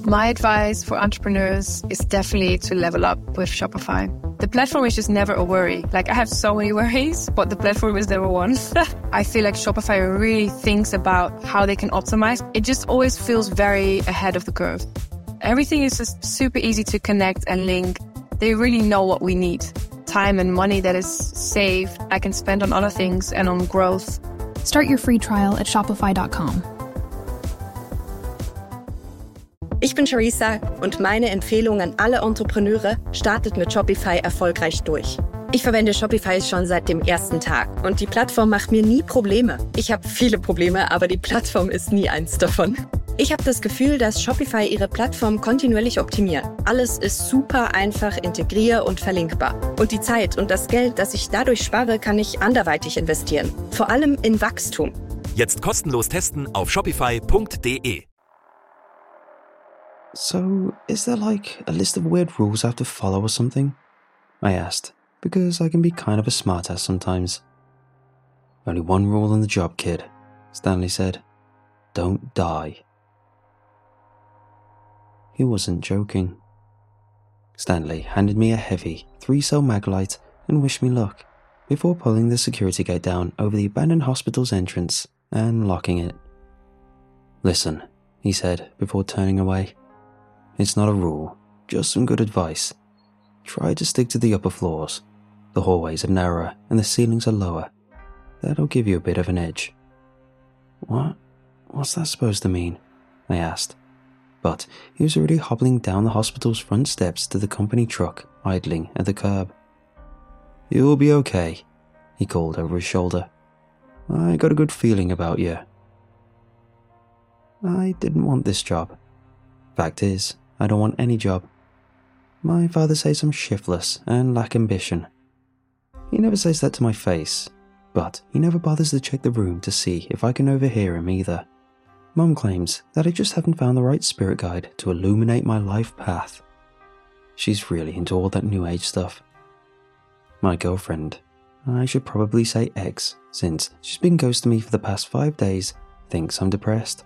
My advice for entrepreneurs is definitely to level up with Shopify. The platform is just never a worry. Like, I have so many worries, but the platform is number one. I feel like Shopify really thinks about how they can optimize. It just always feels very ahead of the curve. Everything is just super easy to connect and link. They really know what we need. Time and money that is saved, I can spend on other things and on growth. Start your free trial at shopify.com. Ich bin Charissa und meine Empfehlung an alle Entrepreneure: startet mit Shopify erfolgreich durch. Ich verwende Shopify schon seit dem ersten Tag und die Plattform macht mir nie Probleme. Ich habe viele Probleme, aber die Plattform ist nie eins davon. Ich habe das Gefühl, dass Shopify ihre Plattform kontinuierlich optimiert. Alles ist super einfach integrier- und verlinkbar. Und die Zeit und das Geld, das ich dadurch spare, kann ich anderweitig investieren. Vor allem in Wachstum. Jetzt kostenlos testen auf shopify.de. So, is there like a list of weird rules I have to follow or something? I asked, because I can be kind of a smartass sometimes. Only one rule on the job, kid, Stanley said. Don't die. He wasn't joking. Stanley handed me a heavy 3-cell Maglite and wished me luck before pulling the security gate down over the abandoned hospital's entrance and locking it. Listen, he said before turning away. It's not a rule, just some good advice. Try to stick to the upper floors. The hallways are narrower and the ceilings are lower. That'll give you a bit of an edge. What's that supposed to mean? I asked. But he was already hobbling down the hospital's front steps to the company truck idling at the curb. You'll be okay, he called over his shoulder. I got a good feeling about you. I didn't want this job. Fact is, I don't want any job. My father says I'm shiftless and lack ambition. He never says that to my face, but he never bothers to check the room to see if I can overhear him either. Mum claims that I just haven't found the right spirit guide to illuminate my life path. She's really into all that new age stuff. My girlfriend, I should probably say ex, since she's been ghosting me for the past 5 days, thinks I'm depressed.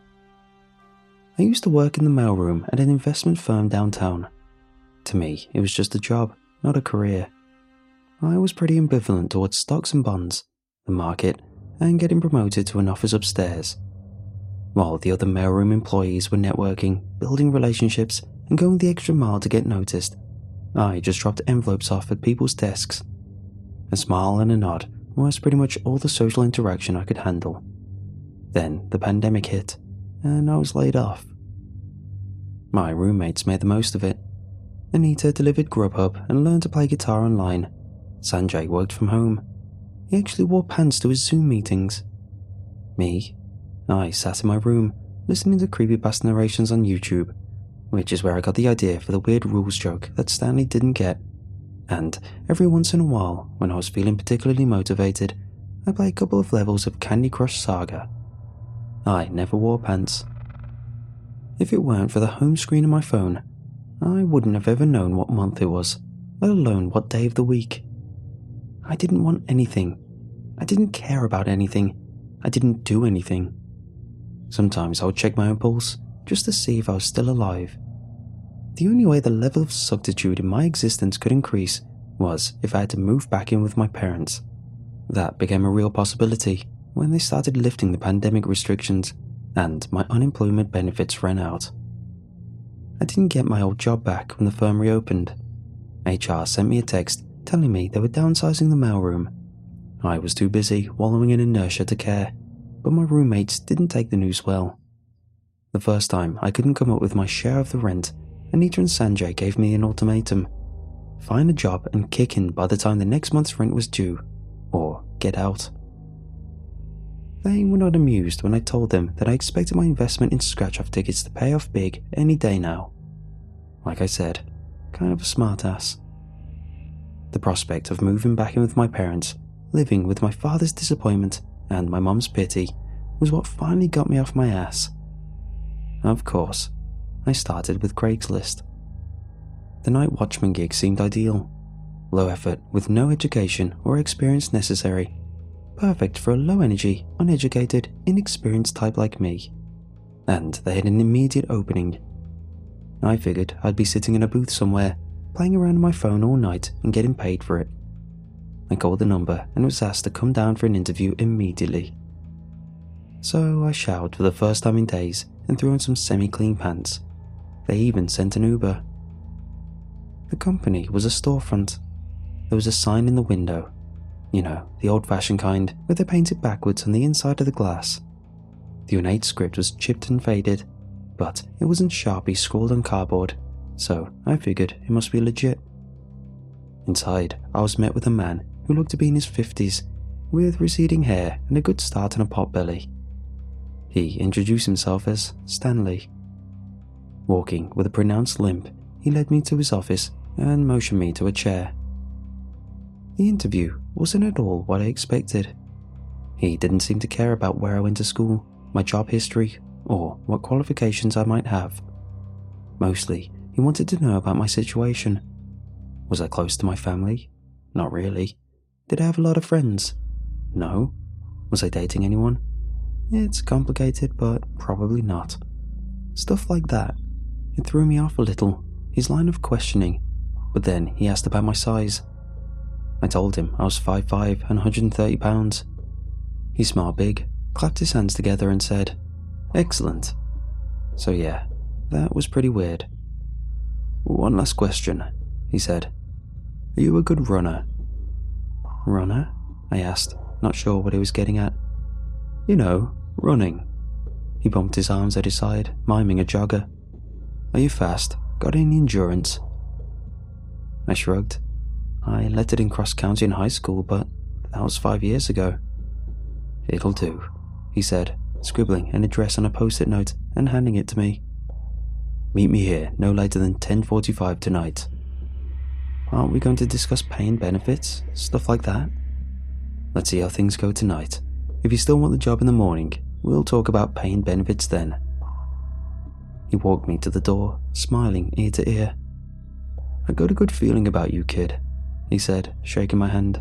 I used to work in the mailroom at an investment firm downtown. To me, it was just a job, not a career. I was pretty ambivalent towards stocks and bonds, the market, and getting promoted to an office upstairs. While the other mailroom employees were networking, building relationships, and going the extra mile to get noticed, I just dropped envelopes off at people's desks. A smile and a nod was pretty much all the social interaction I could handle. Then the pandemic hit, and I was laid off. My roommates made the most of it. Anita delivered Grubhub and learned to play guitar online. Sanjay worked from home. He actually wore pants to his Zoom meetings. Me? I sat in my room, listening to creepypasta narrations on YouTube, which is where I got the idea for the weird rules joke that Stanley didn't get. And every once in a while, when I was feeling particularly motivated, I play a couple of levels of Candy Crush Saga. I never wore pants. If it weren't for the home screen of my phone, I wouldn't have ever known what month it was, let alone what day of the week. I didn't want anything. I didn't care about anything. I didn't do anything. Sometimes I would check my own pulse, just to see if I was still alive. The only way the level of suctitude in my existence could increase was if I had to move back in with my parents. That became a real possibility when they started lifting the pandemic restrictions and my unemployment benefits ran out. I didn't get my old job back when the firm reopened. HR sent me a text telling me they were downsizing the mailroom. I was too busy wallowing in inertia to care, but my roommates didn't take the news well. The first time I couldn't come up with my share of the rent, Anita and Sanjay gave me an ultimatum. Find a job and kick in by the time the next month's rent was due, or get out. They were not amused when I told them that I expected my investment in scratch-off tickets to pay off big any day now. Like I said, kind of a smartass. The prospect of moving back in with my parents, living with my father's disappointment and my mum's pity, was what finally got me off my ass. Of course, I started with Craigslist. The night watchman gig seemed ideal. Low effort with no education or experience necessary. Perfect for a low-energy, uneducated, inexperienced type like me. And they had an immediate opening. I figured I'd be sitting in a booth somewhere, playing around on my phone all night and getting paid for it. I called the number and was asked to come down for an interview immediately. So I showered for the first time in days and threw on some semi-clean pants. They even sent an Uber. The company was a storefront. There was a sign in the window. You know, the old-fashioned kind, where they painted backwards on the inside of the glass. The ornate script was chipped and faded, but it wasn't Sharpie scrawled on cardboard, so I figured it must be legit. Inside, I was met with a man who looked to be in his 50s, with receding hair and a good start on a potbelly. He introduced himself as Stanley. Walking with a pronounced limp, he led me to his office and motioned me to a chair. The interview wasn't at all what I expected. He didn't seem to care about where I went to school, my job history, or what qualifications I might have. Mostly, he wanted to know about my situation. Was I close to my family? Not really. Did I have a lot of friends? No. Was I dating anyone? It's complicated, but probably not. Stuff like that. It threw me off a little, his line of questioning, but then he asked about my size. I told him I was 5'5" and 130 pounds. He smiled big, clapped his hands together and said, "Excellent." So yeah, that was pretty weird. "One last question," he said. "Are you a good runner?" "Runner?" I asked, not sure what he was getting at. "You know, running." He bumped his arms at his side, miming a jogger. "Are you fast? Got any endurance?" I shrugged. I lettered in cross-country in high school, but that was 5 years ago. "It'll do," he said, scribbling an address on a post-it note and handing it to me. "Meet me here no later than 10:45 tonight." "Aren't we going to discuss pay and benefits? Stuff like that?" "Let's see how things go tonight. If you still want the job in the morning, we'll talk about pay and benefits then." He walked me to the door, smiling ear to ear. "I got a good feeling about you, kid," he said, shaking my hand.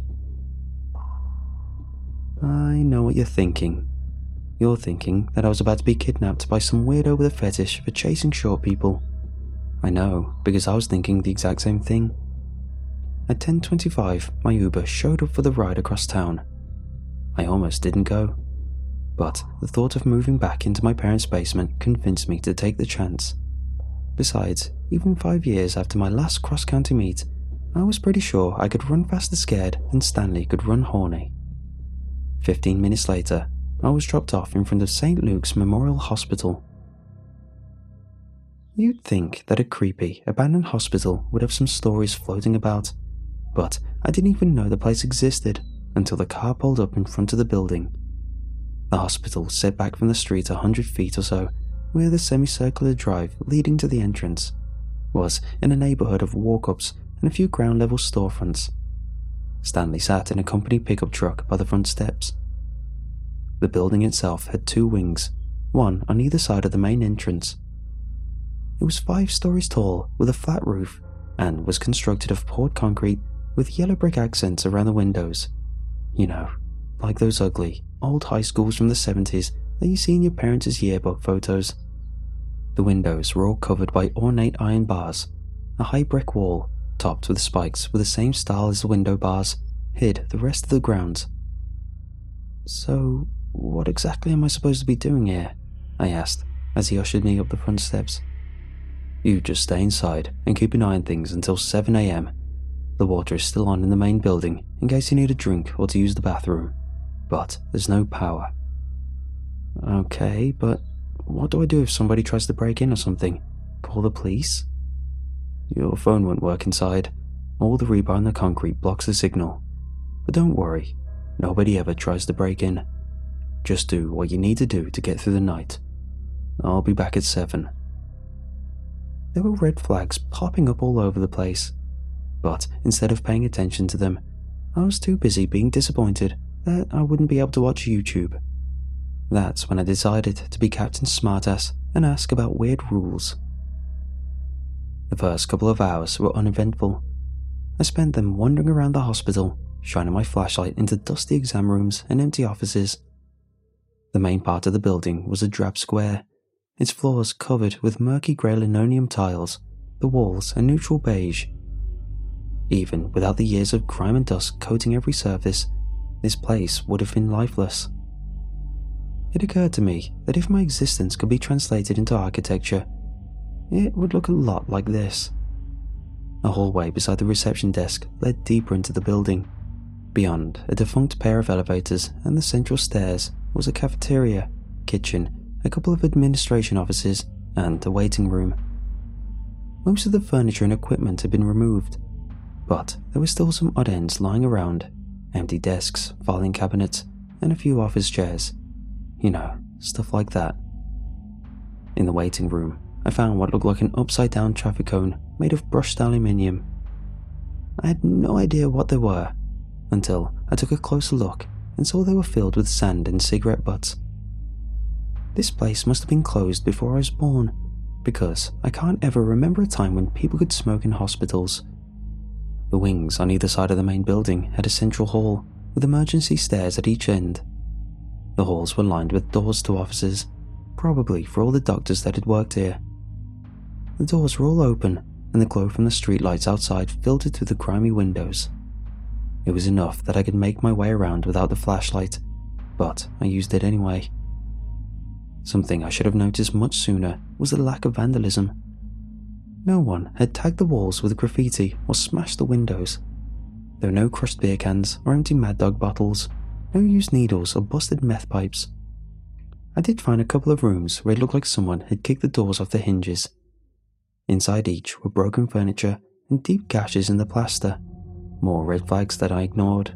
"I know what you're thinking. You're thinking that I was about to be kidnapped by some weirdo with a fetish for chasing short people. I know, because I was thinking the exact same thing. At 10:25, my Uber showed up for the ride across town. I almost didn't go, but the thought of moving back into my parents' basement convinced me to take the chance. Besides, even 5 years after my last cross-county meet, I was pretty sure I could run faster scared than Stanley could run horny. 15 minutes later, I was dropped off in front of St. Luke's Memorial Hospital. You'd think that a creepy, abandoned hospital would have some stories floating about, but I didn't even know the place existed until the car pulled up in front of the building. The hospital set back from the street 100 feet or so, where the semicircular drive leading to the entrance was in a neighborhood of walk-ups and a few ground-level storefronts. Stanley sat in a company pickup truck by the front steps. The building itself had 2 wings, one on either side of the main entrance. It was 5 stories tall with a flat roof and was constructed of poured concrete with yellow brick accents around the windows. You know, like those ugly, old high schools from the 70s that you see in your parents' yearbook photos. The windows were all covered by ornate iron bars. A high brick wall, topped with spikes with the same style as the window bars, hid the rest of the grounds. "So, what exactly am I supposed to be doing here?" I asked, as he ushered me up the front steps. "You just stay inside and keep an eye on things until 7 a.m. The water is still on in the main building in case you need a drink or to use the bathroom, but there's no power." "Okay, but what do I do if somebody tries to break in or something? Call the police?" "Your phone won't work inside. All the rebar in the concrete blocks the signal. But don't worry, nobody ever tries to break in. Just do what you need to do to get through the night. I'll be back at 7. There were red flags popping up all over the place, but instead of paying attention to them, I was too busy being disappointed that I wouldn't be able to watch YouTube. That's when I decided to be Captain Smartass and ask about weird rules. The first couple of hours were uneventful. I spent them wandering around the hospital, shining my flashlight into dusty exam rooms and empty offices. The main part of the building was a drab square, its floors covered with murky grey linoleum tiles, the walls a neutral beige. Even without the years of grime and dust coating every surface, this place would have been lifeless. It occurred to me that if my existence could be translated into architecture, it would look a lot like this. A hallway beside the reception desk led deeper into the building. Beyond a defunct pair of elevators and the central stairs was a cafeteria, kitchen, a couple of administration offices, and a waiting room. Most of the furniture and equipment had been removed, but there were still some odd ends lying around, empty desks, filing cabinets, and a few office chairs. You know, stuff like that. In the waiting room, I found what looked like an upside-down traffic cone made of brushed aluminium. I had no idea what they were, until I took a closer look and saw they were filled with sand and cigarette butts. This place must have been closed before I was born, because I can't ever remember a time when people could smoke in hospitals. The wings on either side of the main building had a central hall with emergency stairs at each end. The halls were lined with doors to offices, probably for all the doctors that had worked here. The doors were all open, and the glow from the streetlights outside filtered through the grimy windows. It was enough that I could make my way around without the flashlight, but I used it anyway. Something I should have noticed much sooner was the lack of vandalism. No one had tagged the walls with graffiti or smashed the windows. There were no crushed beer cans or empty Mad Dog bottles, no used needles or busted meth pipes. I did find a couple of rooms where it looked like someone had kicked the doors off the hinges. Inside each were broken furniture and deep gashes in the plaster, more red flags that I ignored.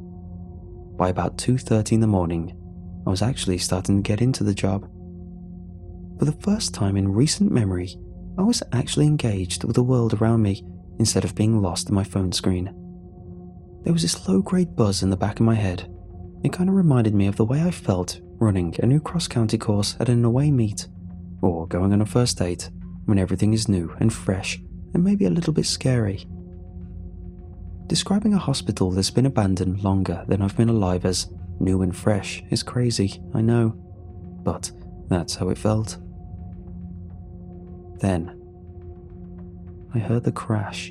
By about 2:30 in the morning, I was actually starting to get into the job. For the first time in recent memory, I was actually engaged with the world around me instead of being lost in my phone screen. There was this low-grade buzz in the back of my head. It kind of reminded me of the way I felt running a new cross-country course at an away meet, or going on a first date when everything is new and fresh and maybe a little bit scary. Describing a hospital that's been abandoned longer than I've been alive as new and fresh is crazy, I know, but that's how it felt. Then, I heard the crash.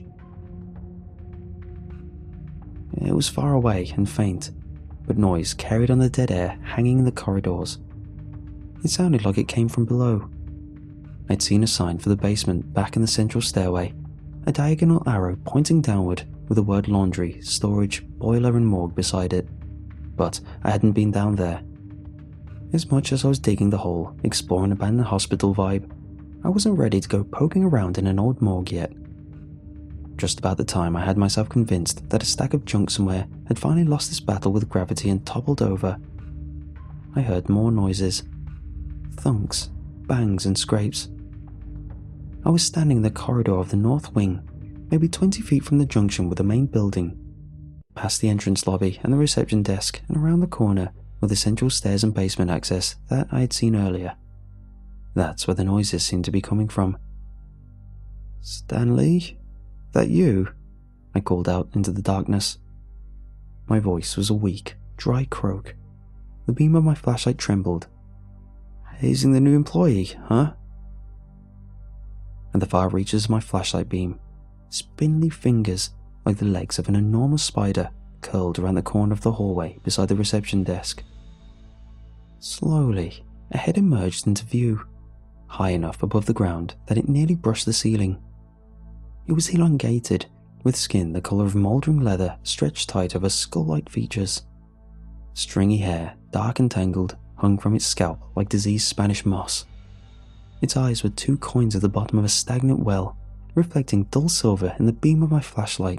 It was far away and faint, but noise carried on the dead air hanging in the corridors. It sounded like it came from below. I'd seen a sign for the basement back in the central stairway, a diagonal arrow pointing downward with the word laundry, storage, boiler and morgue beside it, but I hadn't been down there. As much as I was digging the hole, exploring abandoned hospital vibe, I wasn't ready to go poking around in an old morgue yet. Just about the time I had myself convinced that a stack of junk somewhere had finally lost its battle with gravity and toppled over, I heard more noises. Thunks, bangs and scrapes. I was standing in the corridor of the north wing, maybe 20 feet from the junction with the main building, past the entrance lobby and the reception desk, and around the corner with the central stairs and basement access that I had seen earlier. That's where the noises seemed to be coming from. "Stanley? That you?" I called out into the darkness. My voice was a weak, dry croak. The beam of my flashlight trembled. "Hazing the new employee, huh?" At the far reaches of my flashlight beam, spindly fingers like the legs of an enormous spider curled around the corner of the hallway beside the reception desk. Slowly, a head emerged into view, high enough above the ground that it nearly brushed the ceiling. It was elongated, with skin the colour of mouldering leather stretched tight over skull-like features. Stringy hair, dark and tangled, hung from its scalp like diseased Spanish moss. Its eyes were 2 coins at the bottom of a stagnant well, reflecting dull silver in the beam of my flashlight.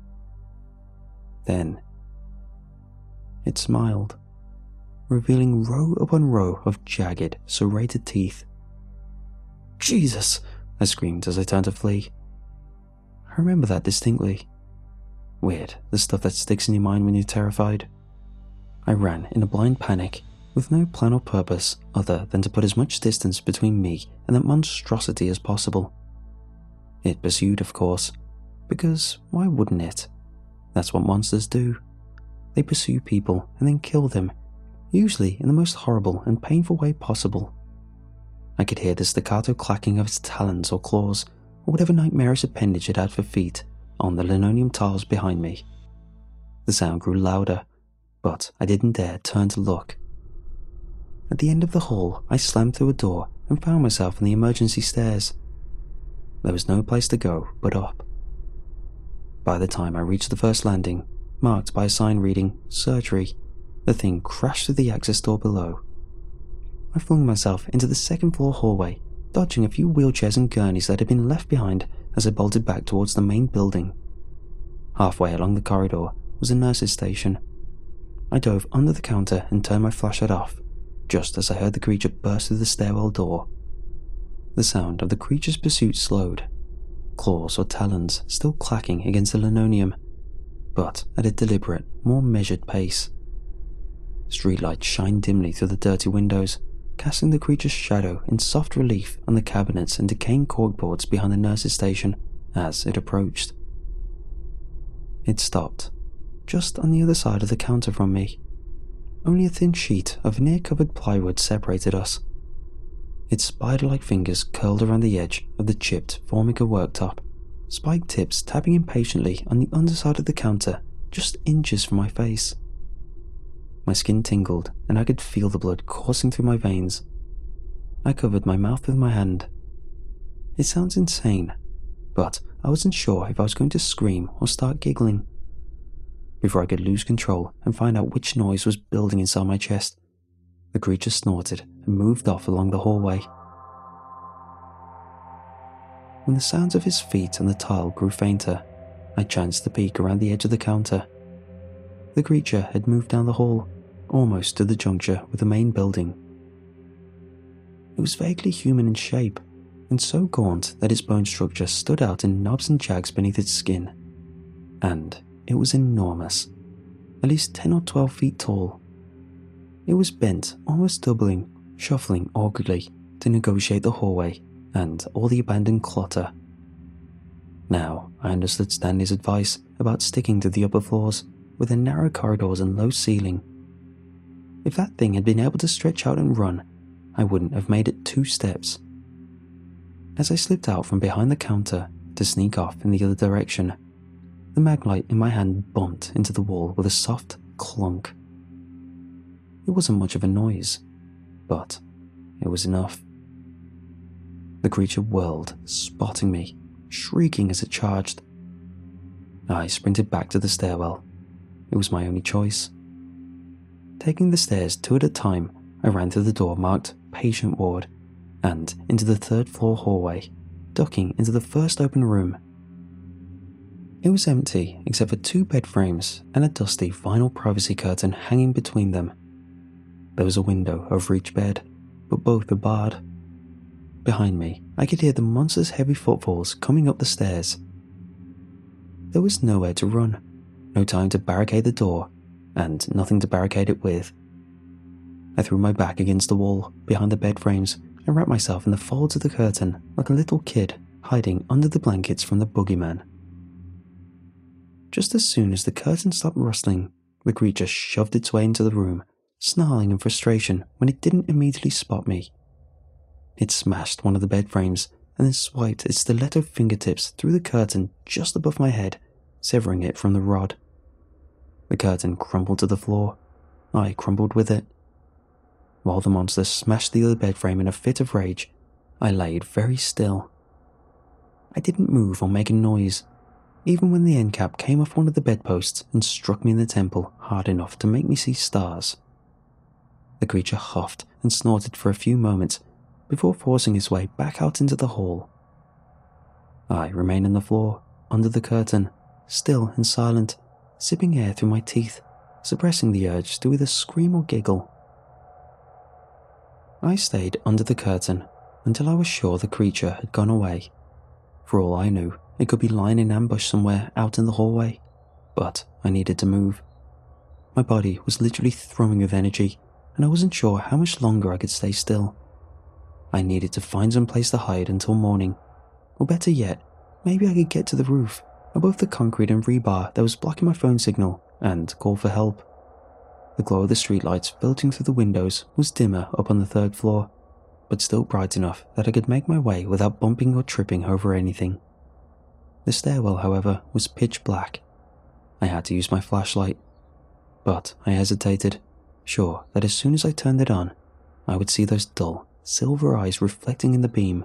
Then, it smiled, revealing row upon row of jagged, serrated teeth. "Jesus!" I screamed as I turned to flee. I remember that distinctly. Weird, the stuff that sticks in your mind when you're terrified. I ran in a blind panic, with no plan or purpose other than to put as much distance between me and that monstrosity as possible. It pursued, of course, because why wouldn't it? That's what monsters do. They pursue people and then kill them, usually in the most horrible and painful way possible. I could hear the staccato clacking of its talons or claws, or whatever nightmarish appendage it had for feet, on the linoleum tiles behind me. The sound grew louder, but I didn't dare turn to look. At the end of the hall, I slammed through a door and found myself on the emergency stairs. There was no place to go but up. By the time I reached the first landing, marked by a sign reading "Surgery," the thing crashed through the access door below. I flung myself into the second-floor hallway, dodging a few wheelchairs and gurneys that had been left behind as I bolted back towards the main building. Halfway along the corridor was a nurse's station. I dove under the counter and turned my flashlight off, just as I heard the creature burst through the stairwell door. The sound of the creature's pursuit slowed, claws or talons still clacking against the linoleum, but at a deliberate, more measured pace. Streetlights shined dimly through the dirty windows, casting the creature's shadow in soft relief on the cabinets and decaying corkboards behind the nurse's station as it approached. It stopped, just on the other side of the counter from me. Only a thin sheet of veneer-covered plywood separated us. Its spider-like fingers curled around the edge of the chipped Formica worktop, spiked tips tapping impatiently on the underside of the counter just inches from my face. My skin tingled and I could feel the blood coursing through my veins. I covered my mouth with my hand. It sounds insane, but I wasn't sure if I was going to scream or start giggling. Before I could lose control and find out which noise was building inside my chest, the creature snorted and moved off along the hallway. When the sounds of his feet on the tile grew fainter, I chanced to peek around the edge of the counter. The creature had moved down the hall, almost to the juncture with the main building. It was vaguely human in shape, and so gaunt that its bone structure stood out in knobs and jags beneath its skin. And it was enormous, at least 10 or 12 feet tall. It was bent, almost doubling, shuffling awkwardly to negotiate the hallway and all the abandoned clutter. Now I understood Stanley's advice about sticking to the upper floors with their narrow corridors and low ceiling. If that thing had been able to stretch out and run, I wouldn't have made it 2 steps. As I slipped out from behind the counter to sneak off in the other direction, the maglite in my hand bumped into the wall with a soft clunk. It wasn't much of a noise, but it was enough. The creature whirled, spotting me, shrieking as it charged. I sprinted back to the stairwell. It was my only choice. Taking the stairs 2 at a time, I ran through the door marked "Patient Ward" and into the 3rd-floor hallway, ducking into the first open room. It was empty except for 2 bed frames and a dusty vinyl privacy curtain hanging between them. There was a window over each bed, but both were barred. Behind me, I could hear the monster's heavy footfalls coming up the stairs. There was nowhere to run, no time to barricade the door, and nothing to barricade it with. I threw my back against the wall behind the bed frames and wrapped myself in the folds of the curtain like a little kid hiding under the blankets from the boogeyman. Just as soon as the curtain stopped rustling, the creature shoved its way into the room, snarling in frustration when it didn't immediately spot me. It smashed one of the bed frames and then swiped its stiletto fingertips through the curtain just above my head, severing it from the rod. The curtain crumbled to the floor. I crumbled with it. While the monster smashed the other bed frame in a fit of rage, I laid very still. I didn't move or make a noise, even when the end cap came off one of the bedposts and struck me in the temple hard enough to make me see stars. The creature huffed and snorted for a few moments before forcing his way back out into the hall. I remained on the floor, under the curtain, still and silent, sipping air through my teeth, suppressing the urge to either scream or giggle. I stayed under the curtain until I was sure the creature had gone away. For all I knew, it could be lying in ambush somewhere out in the hallway, but I needed to move. My body was literally thrumming with energy, and I wasn't sure how much longer I could stay still. I needed to find some place to hide until morning, or better yet, maybe I could get to the roof, above the concrete and rebar that was blocking my phone signal, and call for help. The glow of the streetlights filtering through the windows was dimmer up on the 3rd floor, but still bright enough that I could make my way without bumping or tripping over anything. The stairwell, however, was pitch black. I had to use my flashlight, but I hesitated, sure that as soon as I turned it on, I would see those dull, silver eyes reflecting in the beam.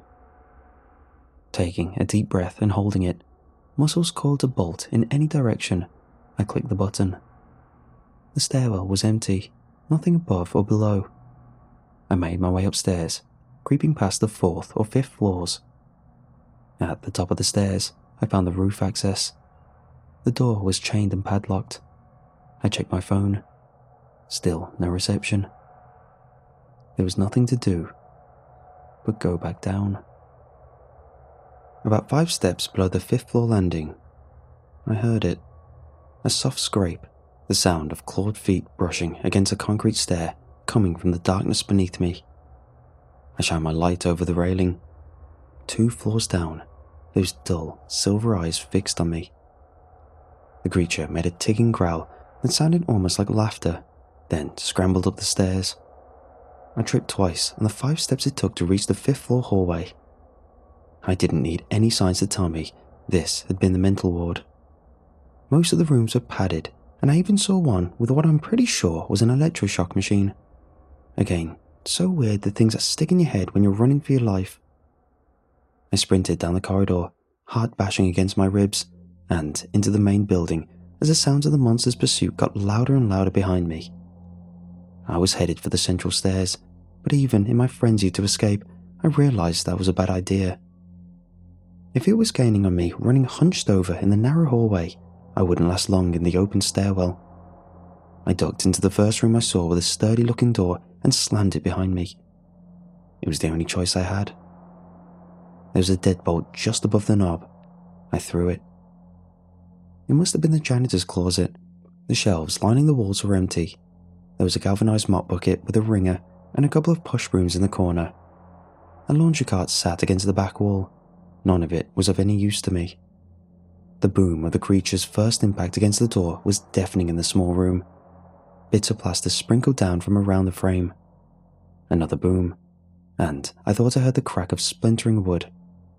Taking a deep breath and holding it, muscles coiled to bolt in any direction, I clicked the button. The stairwell was empty, nothing above or below. I made my way upstairs, creeping past the 4th or 5th floors. At the top of the stairs, I found the roof access. The door was chained and padlocked. I checked my phone. Still no reception. There was nothing to do but go back down. About 5 steps below the 5th floor landing, I heard it. A soft scrape, the sound of clawed feet brushing against a concrete stair coming from the darkness beneath me. I shined my light over the railing. 2 floors down, those dull, silver eyes fixed on me. The creature made a ticking growl that sounded almost like laughter, then scrambled up the stairs. I tripped twice on the 5 steps it took to reach the 5th floor hallway. I didn't need any signs to tell me this had been the mental ward. Most of the rooms were padded, and I even saw one with what I'm pretty sure was an electroshock machine. Again, so weird the things that stick in your head when you're running for your life. I sprinted down the corridor, heart bashing against my ribs, and into the main building as the sounds of the monster's pursuit got louder and louder behind me. I was headed for the central stairs, but even in my frenzy to escape, I realized that was a bad idea. If it was gaining on me running hunched over in the narrow hallway, I wouldn't last long in the open stairwell. I ducked into the first room I saw with a sturdy-looking door and slammed it behind me. It was the only choice I had. There was a deadbolt just above the knob. I threw it. It must have been the janitor's closet. The shelves lining the walls were empty. There was a galvanized mop bucket with a wringer and a couple of push brooms in the corner. A laundry cart sat against the back wall. None of it was of any use to me. The boom of the creature's first impact against the door was deafening in the small room. Bits of plaster sprinkled down from around the frame. Another boom, and I thought I heard the crack of splintering wood.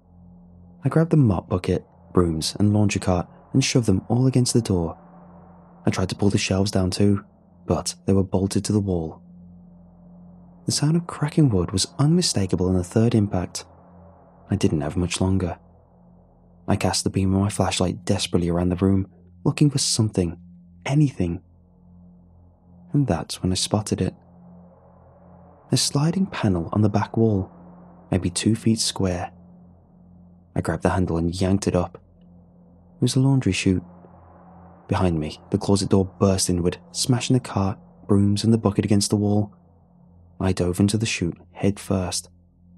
I grabbed the mop bucket, brooms, and laundry cart and shoved them all against the door. I tried to pull the shelves down too, but they were bolted to the wall. The sound of cracking wood was unmistakable on the third impact. I didn't have much longer. I cast the beam of my flashlight desperately around the room, looking for something, anything. And that's when I spotted it. A sliding panel on the back wall, maybe 2 feet square. I grabbed the handle and yanked it up. It was a laundry chute. Behind me, the closet door burst inward, smashing the cart, brooms, and the bucket against the wall. I dove into the chute head first.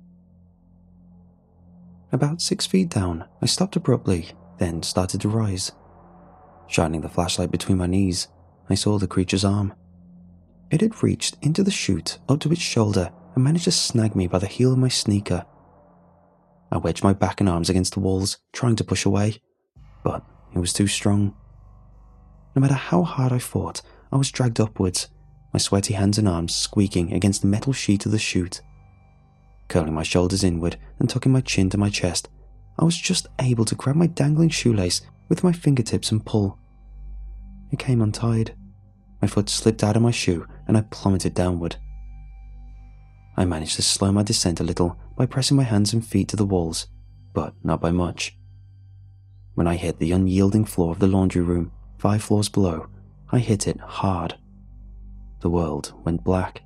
About 6 feet down, I stopped abruptly, then started to rise. Shining the flashlight between my knees, I saw the creature's arm. It had reached into the chute up to its shoulder and managed to snag me by the heel of my sneaker. I wedged my back and arms against the walls, trying to push away, but it was too strong. No matter how hard I fought, I was dragged upwards, my sweaty hands and arms squeaking against the metal sheet of the chute. Curling my shoulders inward and tucking my chin to my chest, I was just able to grab my dangling shoelace with my fingertips and pull. It came untied. My foot slipped out of my shoe and I plummeted downward. I managed to slow my descent a little by pressing my hands and feet to the walls, but not by much. When I hit the unyielding floor of the laundry room, 5 floors below, I hit it hard. The world went black.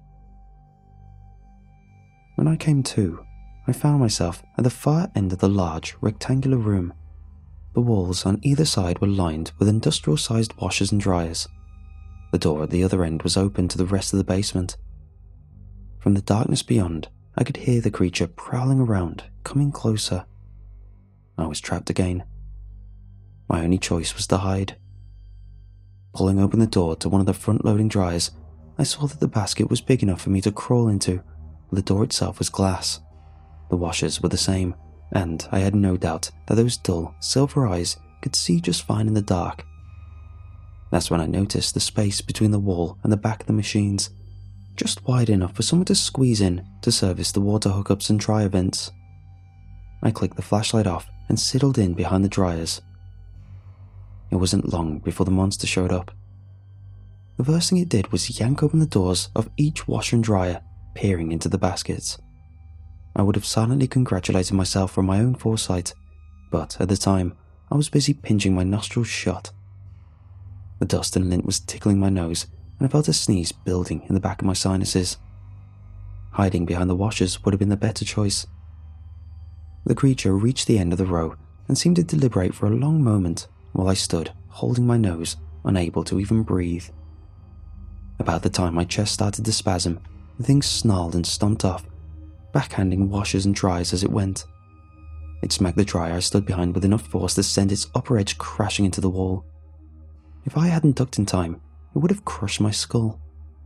When I came to, I found myself at the far end of the large, rectangular room. The walls on either side were lined with industrial-sized washers and dryers. The door at the other end was open to the rest of the basement. From the darkness beyond, I could hear the creature prowling around, coming closer. I was trapped again. My only choice was to hide. Pulling open the door to one of the front-loading dryers, I saw that the basket was big enough for me to crawl into. The door itself was glass. The washers were the same, and I had no doubt that those dull, silver eyes could see just fine in the dark. That's when I noticed the space between the wall and the back of the machines. just wide enough for someone to squeeze in to service the water hookups and dryer vents. I clicked the flashlight off and sidled in behind the dryers. It wasn't long before the monster showed up. The first thing it did was yank open the doors of each washer and dryer, peering into the baskets. I would have silently congratulated myself for my own foresight, but at the time, I was busy pinching my nostrils shut. The dust and lint was tickling my nose, and I felt a sneeze building in the back of my sinuses. Hiding behind the washers would have been the better choice. The creature reached the end of the row and seemed to deliberate for a long moment while I stood, holding my nose, unable to even breathe. About the time my chest started to spasm, the thing snarled and stomped off, backhanding washers and dryers as it went. It smacked the dryer I stood behind with enough force to send its upper edge crashing into the wall. If I hadn't ducked in time, it would have crushed my skull.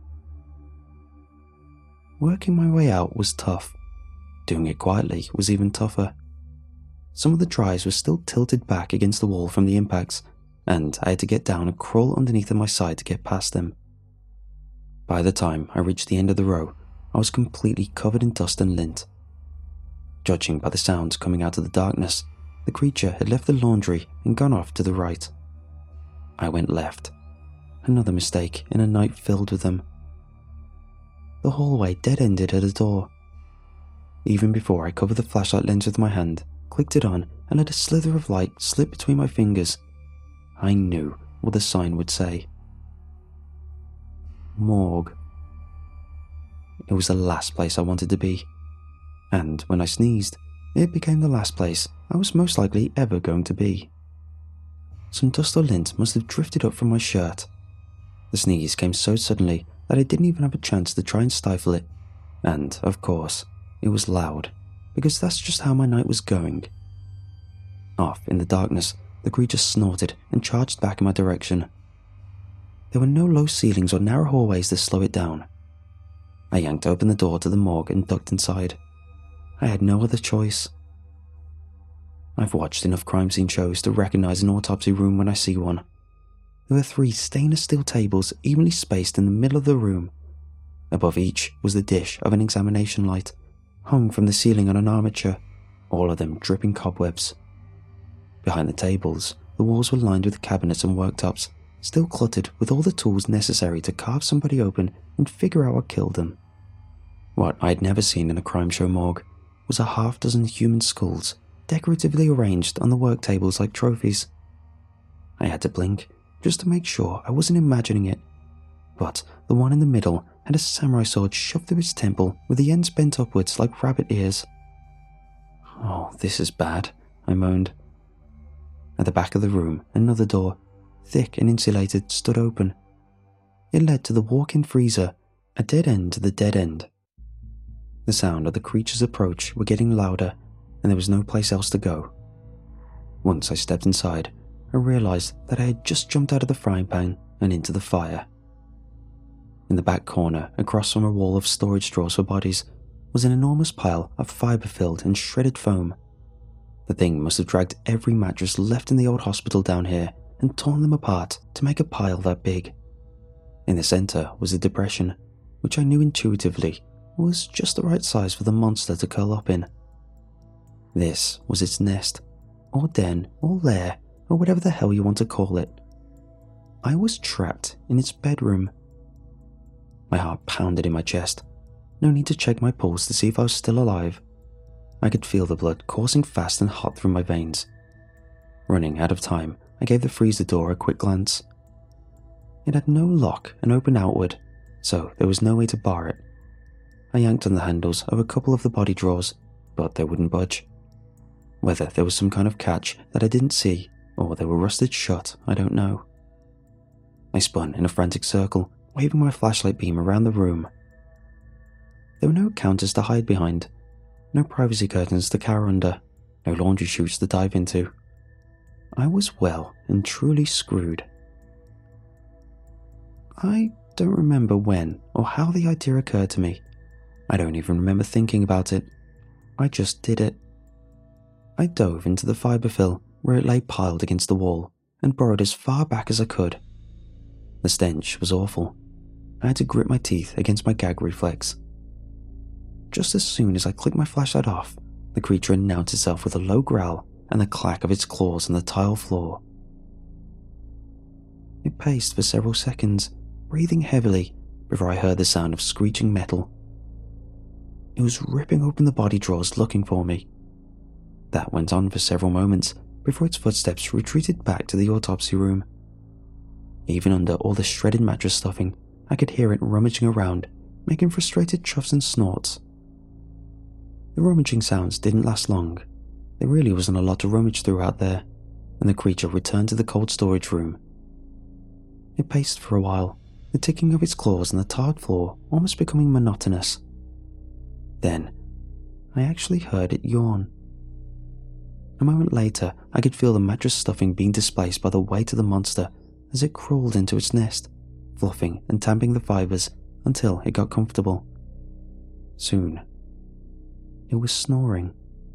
Working my way out was tough. Doing it quietly was even tougher. Some of the dryers were still tilted back against the wall from the impacts, and I had to get down and crawl underneath my side to get past them. By the time I reached the end of the row, I was completely covered in dust and lint. Judging by the sounds coming out of the darkness, the creature had left the laundry and gone off to the right. I went left. Another mistake in a night filled with them. The hallway dead-ended at a door. Even before I covered the flashlight lens with my hand, clicked it on, and let a slither of light slip between my fingers, I knew what the sign would say. Morgue. It was the last place I wanted to be. And when I sneezed, it became the last place I was most likely ever going to be. Some dust or lint must have drifted up from my shirt. The sneeze came so suddenly that I didn't even have a chance to try and stifle it. And, of course, it was loud, because that's just how my night was going. Off in the darkness, the creature snorted and charged back in my direction. There were no low ceilings or narrow hallways to slow it down. I yanked open the door to the morgue and ducked inside. I had no other choice. I've watched enough crime scene shows to recognize an autopsy room when I see one. There were 3 stainless steel tables evenly spaced in the middle of the room. Above each was the dish of an examination light, hung from the ceiling on an armature, all of them dripping cobwebs. Behind the tables, the walls were lined with cabinets and worktops, still cluttered with all the tools necessary to carve somebody open and figure out what killed them. What I'd never seen in a crime show morgue was a half-dozen human skulls decoratively arranged on the work tables like trophies. I had to blink just to make sure I wasn't imagining it, but the one in the middle had a samurai sword shoved through its temple with the ends bent upwards like rabbit ears. "Oh, this is bad," I moaned. At the back of the room, another door, thick and insulated, stood open. It led to the walk-in freezer, a dead end to the dead end. The sound of the creature's approach were getting louder, and there was no place else to go. Once I stepped inside, I realized that I had just jumped out of the frying pan and into the fire. In the back corner, across from a wall of storage drawers for bodies, was an enormous pile of fibre-filled and shredded foam. The thing must have dragged every mattress left in the old hospital down here and torn them apart to make a pile that big. In the center was a depression, which I knew intuitively was just the right size for the monster to curl up in. This was its nest, or den, or lair, or whatever the hell you want to call it. I was trapped in its bedroom. My heart pounded in my chest. No need to check my pulse to see if I was still alive. I could feel the blood coursing fast and hot through my veins. Running out of time, I gave the freezer door a quick glance. It had no lock and opened outward, so there was no way to bar it. I yanked on the handles of a couple of the body drawers, but they wouldn't budge. Whether there was some kind of catch that I didn't see, or they were rusted shut, I don't know. I spun in a frantic circle, waving my flashlight beam around the room. There were no counters to hide behind, no privacy curtains to cower under, no laundry chutes to dive into. I was well and truly screwed. I don't remember when or how the idea occurred to me. I don't even remember thinking about it. I just did it. I dove into the fiberfill where it lay piled against the wall and burrowed as far back as I could. The stench was awful. I had to grip my teeth against my gag reflex. Just as soon as I clicked my flashlight off, the creature announced itself with a low growl and the clack of its claws on the tile floor. It paced for several seconds, breathing heavily, before I heard the sound of screeching metal. It was ripping open the body drawers looking for me. That went on for several moments before its footsteps retreated back to the autopsy room. Even under all the shredded mattress stuffing, I could hear it rummaging around, making frustrated chuffs and snorts. The rummaging sounds didn't last long. There really wasn't a lot to rummage through out there, and the creature returned to the cold storage room. It paced for a while, the ticking of its claws on the tiled floor almost becoming monotonous. Then, I actually heard it yawn. A moment later, I could feel the mattress stuffing being displaced by the weight of the monster as it crawled into its nest, fluffing and tamping the fibers until it got comfortable. Soon, it was snoring.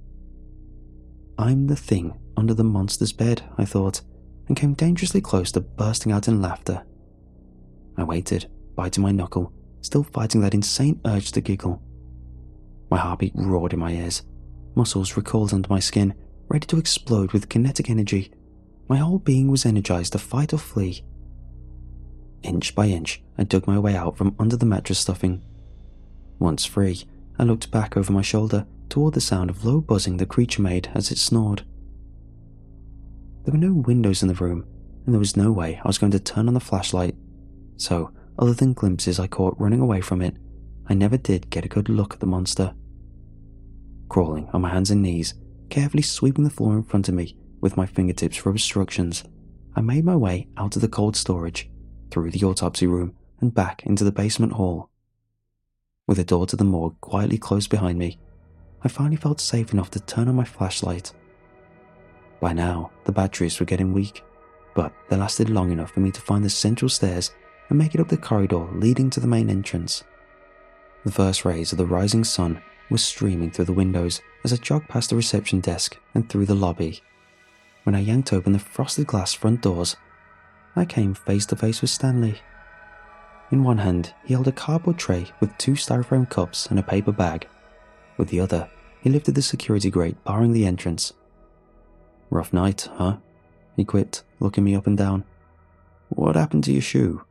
I'm the thing under the monster's bed, I thought, and came dangerously close to bursting out in laughter. I waited, biting my knuckle, still fighting that insane urge to giggle. My heartbeat roared in my ears, muscles recoiled under my skin, ready to explode with kinetic energy. My whole being was energized to fight or flee. Inch by inch, I dug my way out from under the mattress stuffing. Once free, I looked back over my shoulder toward the sound of low buzzing the creature made as it snored. There were no windows in the room, and there was no way I was going to turn on the flashlight, so, other than glimpses I caught running away from it, I never did get a good look at the monster. Crawling on my hands and knees, carefully sweeping the floor in front of me with my fingertips for obstructions, I made my way out of the cold storage, through the autopsy room, and back into the basement hall. With the door to the morgue quietly closed behind me, I finally felt safe enough to turn on my flashlight. By now, the batteries were getting weak, but they lasted long enough for me to find the central stairs and make it up the corridor leading to the main entrance. The first rays of the rising sun were streaming through the windows as I jogged past the reception desk and through the lobby. When I yanked open the frosted glass front doors, I came face to face with Stanley. In one hand, he held a cardboard tray with 2 styrofoam cups and a paper bag. With the other, he lifted the security grate barring the entrance. "Rough night, huh?" he quipped, looking me up and down. "What happened to your shoe?"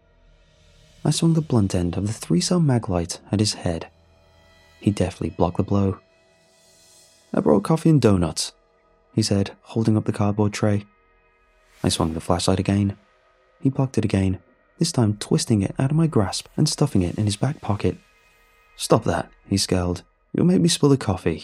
I swung the blunt end of the 3-cell maglite at his head. He deftly blocked the blow. "I brought coffee and donuts," he said, holding up the cardboard tray. I swung the flashlight again. He blocked it again, this time twisting it out of my grasp and stuffing it in his back pocket. "Stop that," he scowled. "You'll make me spill the coffee."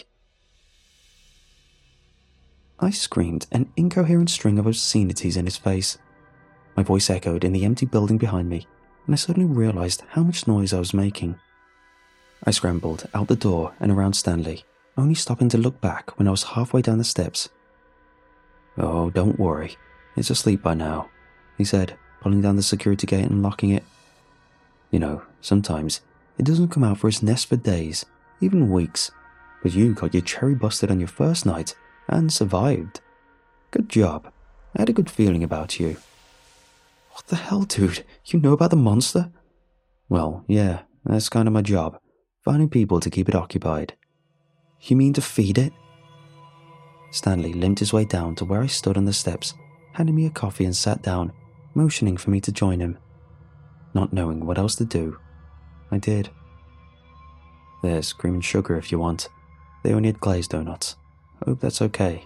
I screamed an incoherent string of obscenities in his face. My voice echoed in the empty building behind me, and I suddenly realized how much noise I was making. I scrambled out the door and around Stanley, only stopping to look back when I was halfway down the steps. "Oh, don't worry. It's asleep by now," he said, pulling down the security gate and locking it. "You know, sometimes it doesn't come out for its nest for days, even weeks, but you got your cherry busted on your first night and survived. Good job. I had a good feeling about you." "What the hell, dude? You know about the monster?" "Well, yeah, that's kind of my job, finding people to keep it occupied." "You mean to feed it?" Stanley limped his way down to where I stood on the steps, handed me a coffee and sat down, motioning for me to join him. Not knowing what else to do, I did. "There's cream and sugar if you want. They only had glazed donuts. Hope that's okay."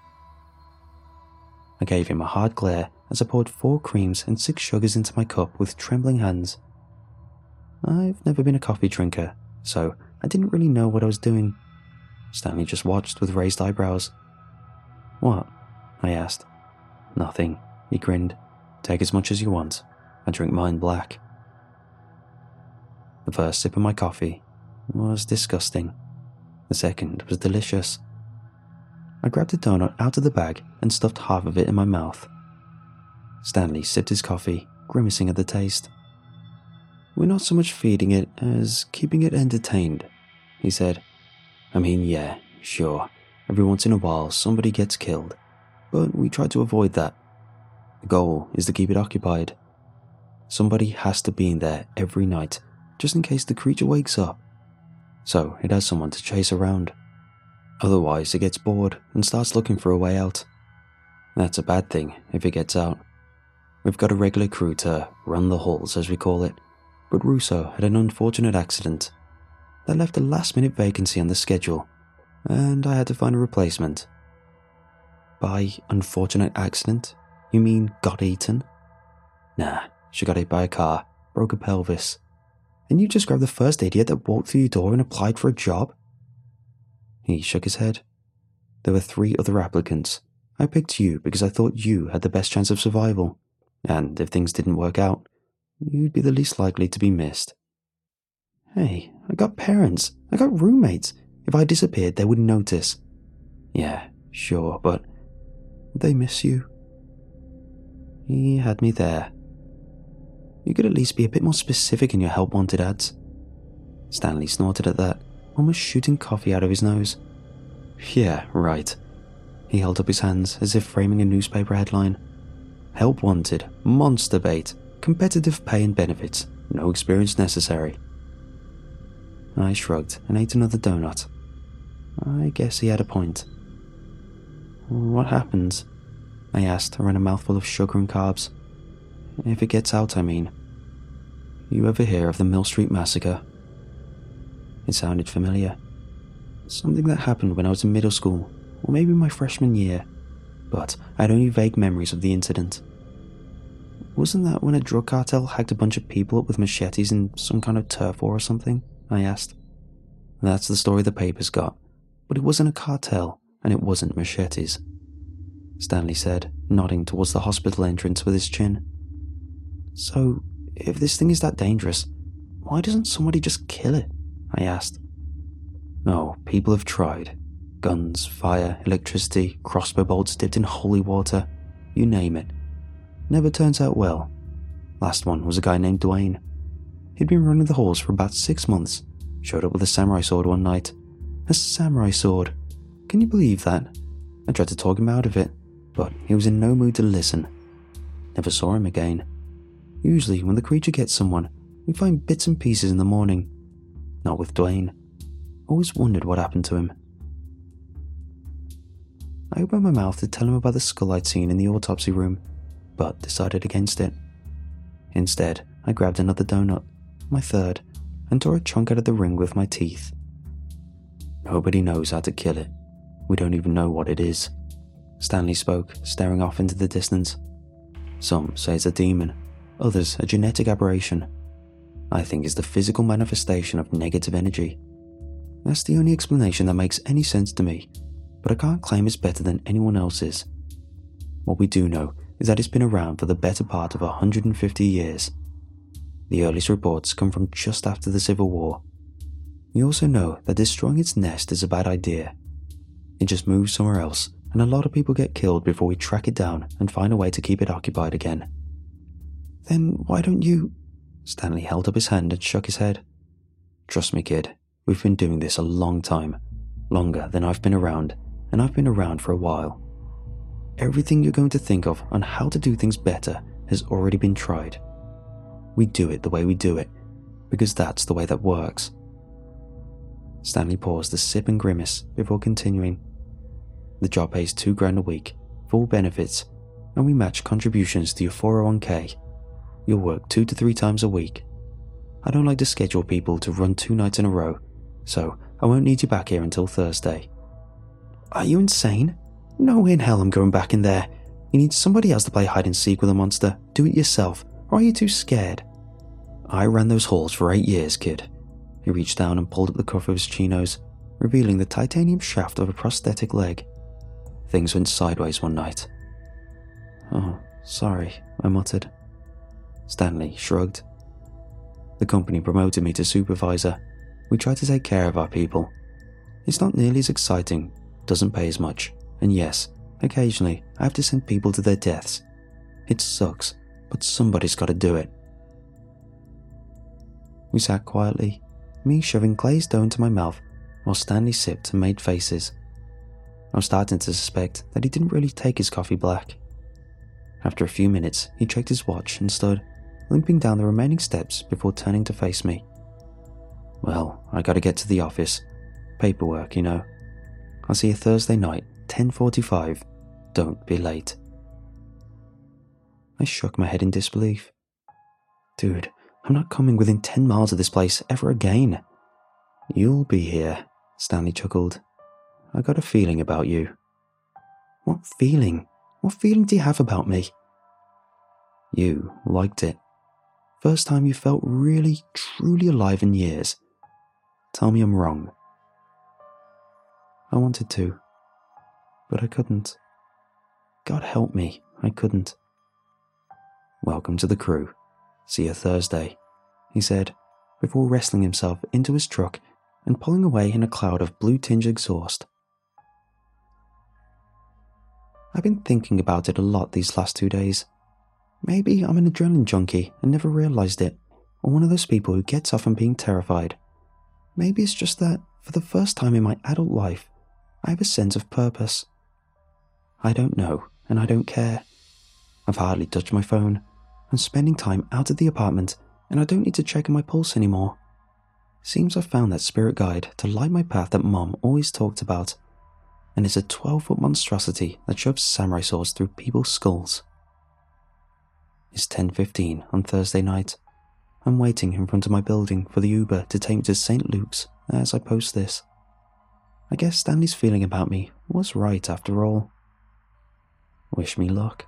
I gave him a hard glare as I poured 4 creams and 6 sugars into my cup with trembling hands. I've never been a coffee drinker, so I didn't really know what I was doing. Stanley just watched with raised eyebrows. "What?" I asked. "Nothing," he grinned. "Take as much as you want. I drink mine black." The first sip of my coffee was disgusting. The second was delicious. I grabbed a donut out of the bag and stuffed half of it in my mouth. Stanley sipped his coffee, grimacing at the taste. "We're not so much feeding it as keeping it entertained," he said. "I mean, yeah, sure, every once in a while somebody gets killed, but we try to avoid that. The goal is to keep it occupied. somebody has to be in there every night, just in case the creature wakes up. So it has someone to chase around. Otherwise, it gets bored and starts looking for a way out. That's a bad thing if it gets out. We've got a regular crew to run the halls, as we call it, but Russo had an unfortunate accident that left a last-minute vacancy on the schedule, and I had to find a replacement. By unfortunate accident, you mean got eaten? Nah, she got hit by a car, broke her pelvis. And you just grabbed the first idiot that walked through your door and applied for a job? He shook his head. There were 3 other applicants. I picked you because I thought you had the best chance of survival, and if things didn't work out, you'd be the least likely to be missed. Hey, I got parents. I got roommates. If I disappeared, they wouldn't notice. Yeah, sure, but would they miss you? He had me there. You could at least be a bit more specific in your help wanted ads. Stanley snorted at that, almost shooting coffee out of his nose. Yeah, right. He held up his hands as if framing a newspaper headline. Help wanted, monster bait, competitive pay and benefits, no experience necessary. I shrugged and ate another donut. I guess he had a point. What happens? I asked around a mouthful of sugar and carbs. If it gets out, I mean. You ever hear of the Mill Street Massacre? It sounded familiar. Something that happened when I was in middle school, or maybe my freshman year, but I had only vague memories of the incident. Wasn't that when a drug cartel hacked a bunch of people up with machetes in some kind of turf war or something? I asked. That's the story the papers got, but it wasn't a cartel, and it wasn't machetes. Stanley said, nodding towards the hospital entrance with his chin. So, if this thing is that dangerous, why doesn't somebody just kill it? I asked. Oh, people have tried. Guns, fire, electricity, crossbow bolts dipped in holy water, you name it. Never turns out well. Last one was a guy named Dwayne. He'd been running the halls for about 6 months, showed up with a samurai sword one night. A samurai sword. Can you believe that? I tried to talk him out of it, but he was in no mood to listen. Never saw him again. Usually, when the creature gets someone, we find bits and pieces in the morning. Not with Dwayne. Always wondered what happened to him. I opened my mouth to tell him about the skull I'd seen in the autopsy room, but decided against it. Instead, I grabbed another donut, my third, and tore a chunk out of the ring with my teeth. Nobody knows how to kill it. We don't even know what it is. Stanley spoke, staring off into the distance. Some say it's a demon, others a genetic aberration. I think it's the physical manifestation of negative energy. That's the only explanation that makes any sense to me, but I can't claim it's better than anyone else's. What we do know is that it's been around for the better part of 150 years. The earliest reports come from just after the Civil War. We also know that destroying its nest is a bad idea. It just moves somewhere else, and a lot of people get killed before we track it down and find a way to keep it occupied again. Then why don't you... Stanley held up his hand and shook his head. Trust me, kid, we've been doing this a long time. Longer than I've been around, and I've been around for a while. Everything you're going to think of on how to do things better has already been tried. We do it the way we do it, because that's the way that works. Stanley paused to sip and grimace before continuing. The job pays $2,000 a week, full benefits, and we match contributions to your 401k. You'll work 2 to 3 times a week. I don't like to schedule people to run 2 nights in a row, so I won't need you back here until Thursday. Are you insane? No way in hell I'm going back in there. You need somebody else to play hide and seek with a monster. Do it yourself, or are you too scared? I ran those halls for 8 years, kid. He reached down and pulled up the cuff of his chinos, revealing the titanium shaft of a prosthetic leg. Things went sideways one night. Oh, sorry, I muttered. Stanley shrugged. The company promoted me to supervisor. We try to take care of our people. It's not nearly as exciting, doesn't pay as much, and yes, occasionally I have to send people to their deaths. It sucks, but somebody's got to do it. We sat quietly, me shoving glazed dough into my mouth while Stanley sipped and made faces. I was starting to suspect that he didn't really take his coffee black. After a few minutes, he checked his watch and stood, limping down the remaining steps before turning to face me. Well, I gotta get to the office. Paperwork, you know. I'll see you Thursday night, 10:45. Don't be late. I shook my head in disbelief. Dude, I'm not coming within 10 miles of this place ever again. You'll be here, Stanley chuckled. I got a feeling about you. What feeling? What feeling do you have about me? You liked it. First time you felt really, truly alive in years. Tell me I'm wrong. I wanted to, but I couldn't. God help me, I couldn't. Welcome to the crew. See you Thursday, he said, before wrestling himself into his truck and pulling away in a cloud of blue-tinged exhaust. I've been thinking about it a lot these last 2 days. Maybe I'm an adrenaline junkie and never realized it, or one of those people who gets off on being terrified. Maybe it's just that, for the first time in my adult life, I have a sense of purpose. I don't know, and I don't care. I've hardly touched my phone. I'm spending time out of the apartment, and I don't need to check my pulse anymore. Seems I've found that spirit guide to light my path that Mom always talked about, and it's a 12-foot monstrosity that shoves samurai swords through people's skulls. It's 10:15 on Thursday night. I'm waiting in front of my building for the Uber to take me to St. Luke's as I post this. I guess Stanley's feeling about me was right after all. Wish me luck.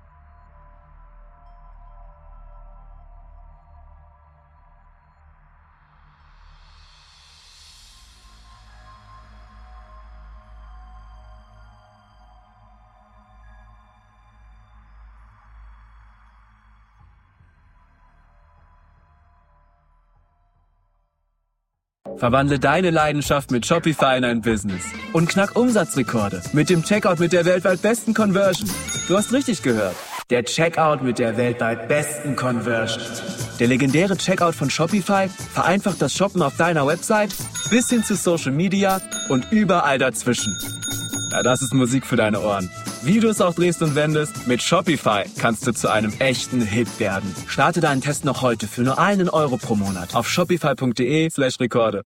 Verwandle deine Leidenschaft mit Shopify in ein Business und knack Umsatzrekorde mit dem Checkout mit der weltweit besten Conversion. Du hast richtig gehört. Der Checkout mit der weltweit besten Conversion. Der legendäre Checkout von Shopify vereinfacht das Shoppen auf deiner Website bis hin zu Social Media und überall dazwischen. Ja, das ist Musik für deine Ohren. Wie du es auch drehst und wendest, mit Shopify kannst du zu einem echten Hit werden. Starte deinen Test noch heute für nur €1 pro Monat auf shopify.de/Rekorde.